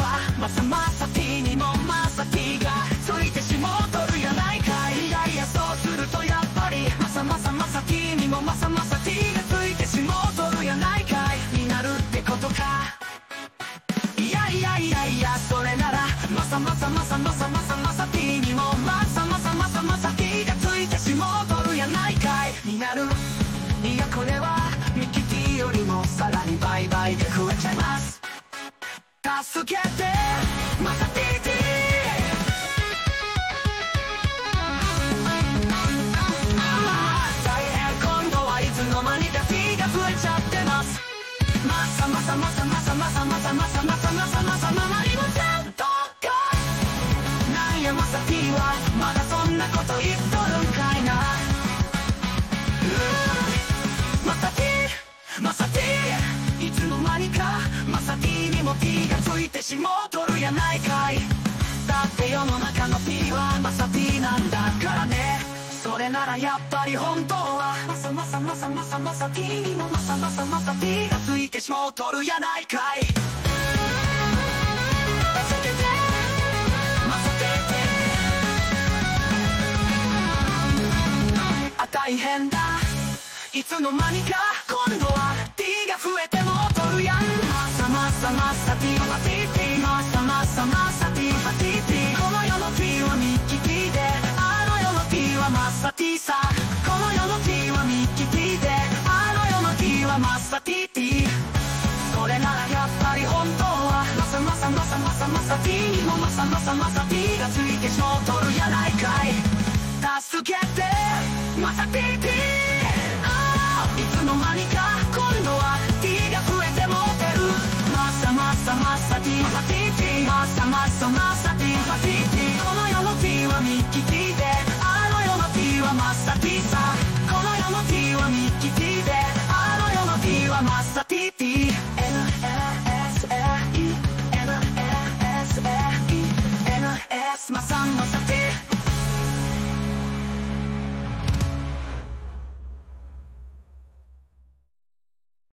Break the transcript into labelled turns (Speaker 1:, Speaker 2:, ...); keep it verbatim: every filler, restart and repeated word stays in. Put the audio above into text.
Speaker 1: はまさまさ T にもまさ T がついてしもうとるやないかい。いやいやそうするとやっぱりまさまさまさ T にもまさまさ T がついてしもうとるやないかいになるってことか。いやいやいやいやそれならまさまさまさまさまさまさ T にもまさまさまさまさ T がついてしもうとるやないかいになる。いやこれはミキ T よりもさらに倍々で増えちゃいます。助けてまさ ティーティー 大変今度はいつの間にか T が増えちゃってます。まさまさまさまさまさまさまさまさまさまさままりもちゃんとかなんやまさ T はまだそんなこと言っとるんかいな。まさ T まさ T いつの間にかまさ T にも T がついてしもうとるやないかい。だって世の中の T はまさ T なんだからね。それならやっぱり本当はまさまさまさまさまさ T にもまさまさまさ T がついてしもうとるやないかい。あ大変だいつの間にか今度は T が増えてもうとるやん。まさまさまさ T は ティーティー まさまさまさ T は ティーティー この世の T はミッキー T であの世の T はまさ T さ。この世の T はミッキー T であの世の T はまさ ティーティー。 それならやっぱり本当はまさまさまさまさまさ T にもまさまさまさ T がついてしもうとるやないかい。助けてまさ ティーティー。いつの間にか今度は T が増えてもうてる。まさまさまさ T は ティーティー まさまさまさ T は ティーティー